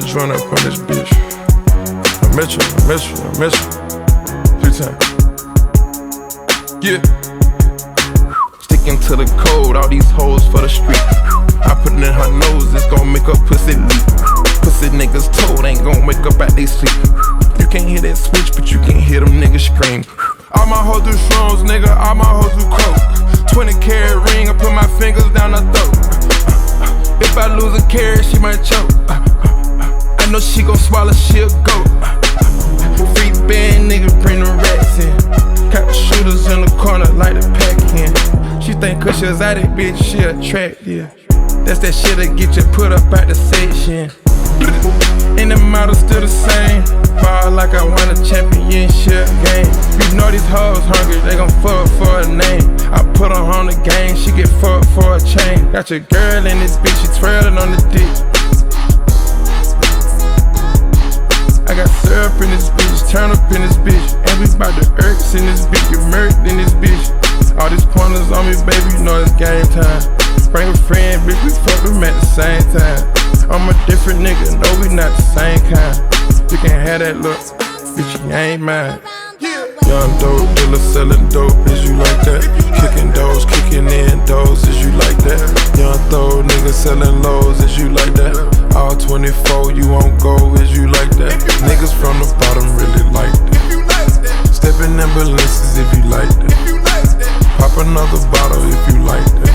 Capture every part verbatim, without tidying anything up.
I join up on this bitch. I miss you, I miss you, I miss you. Few times. Yeah. Sticking to the code, all these hoes for the street. I put it in her nose, it's gon' make her pussy leak. Pussy niggas told ain't gon' wake up at they sleep. You can't hear that switch, but you can hear them niggas scream. All my hoes do shrooms, nigga, all my hoes do coke. twenty carat ring, I put my fingers down her throat. If I lose a carat, she might choke. I know she gon' swallow, she'll go. Free band, nigga, bring the rats in. Got the shooters in the corner like the Pac-Man. She think cause she was at it, bitch, she attractive. That's that shit that get you put up at the section. And the model still the same. Ball like I won a championship game. You know these hoes hungry, they gon' fuck for a name. I put her on the game, she get fucked for a chain. Got your girl in this bitch, she twirling on the dick. I got syrup in this bitch, turn up in this bitch. And we bout the irks in this bitch, get murked in this bitch. All these pointers on me, baby, you know it's game time. Bring a friend, bitch, we fuck them at the same time. I'm a different nigga, no, we not the same kind. You can have that look, bitch, you ain't mine. Young dope dealer selling dope, is you like that? Kicking doors, kicking in doors, is you like that? Young throw nigga selling lows, is you like that? All twenty-four, you won't go, is you like that? Niggas from the bottom really like that. Stepping ambulances if you like that. Pop another bottle if you like that.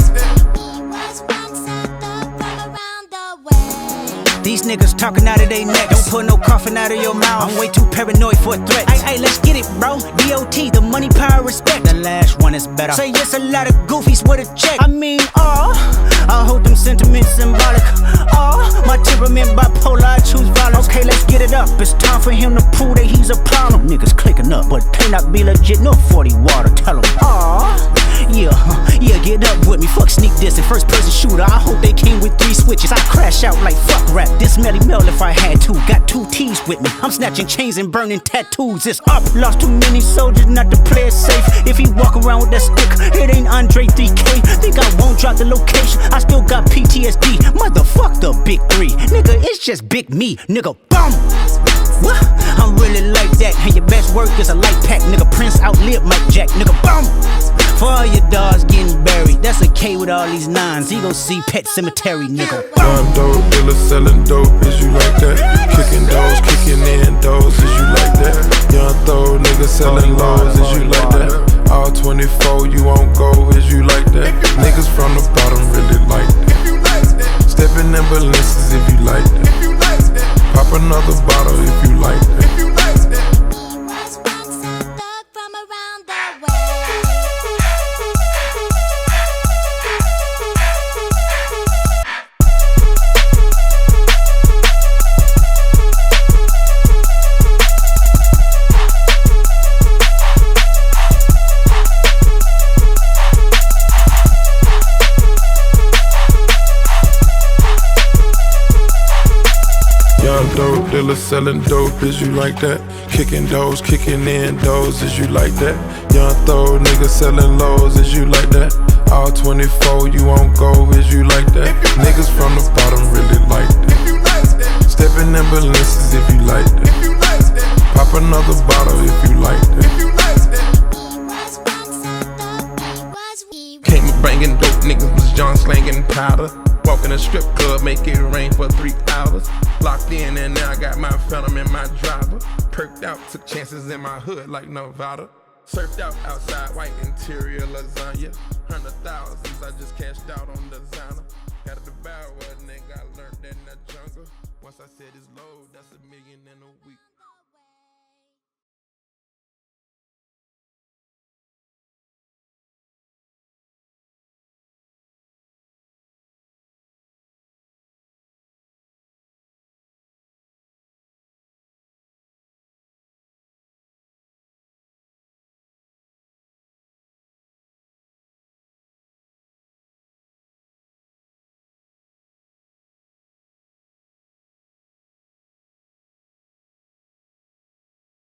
These niggas talking out of their neck. Don't put no coughing out of your mouth. I'm way too paranoid for a threat. Ay, ay, let's get it, bro. D O T, the money, power, respect. The last one is better. Say yes, a lot of goofies with a check. I mean, oh, I hold them sentiments symbolic. Oh, my temperament bipolar, I choose violence. Okay, let's get it up. It's time for him to prove that he's a problem. Niggas clicking up, but cannot be legit. No forty water, tell him. Oh, yeah, yeah, get up with me. Fuck sneak this and first person shooter. I hope they came with three switches. I crash out like fuck rap. This Melly Mel if I had to. Got two T's with me. I'm snatching chains and burning tattoos. It's up. Lost too many soldiers not to play it safe. If he walk around with that stick, it ain't Andre three K. Think I won't drop the location. I still got P T S D. Motherfuck the big three. Nigga, it's just big me. Nigga, bum. What? I'm really like that. And your best work is a light pack. Nigga, Prince outlived Mike Jack. Nigga, bum. For all your dogs getting buried. That's a K with all these nines. He gon' see Pet Cemetery, nigga. Young dope dealer selling dope, is you like that? Kicking doors, kicking in doors, is you like that? Young throw nigga selling lows, is you like that? All twenty-four, you won't go, is you like that? Niggas from the bottom really like that. Stepping ambulances if you like that. Pop another bottle if you like that. Dope dealer selling dope, is you like that? Kicking doors, kicking in doors, is you like that? Young throw nigga selling lows, is you like that? All twenty-four, you won't go, is you like that? Niggas from the bottom really like that. Stepping ambulances if you like that. Pop another bottle if you like that. Came up banging dope, niggas was John slanging powder. Walk in a strip club, make it rain for three hours. Locked in and now I got my phantom in my driver. Perked out, took chances in my hood like Nevada. Surfed out outside, white interior lasagna. Hundred thousands, I just cashed out on designer. Had to devour a nigga, I learned that in the jungle. Once I said it's low, that's a million in a week.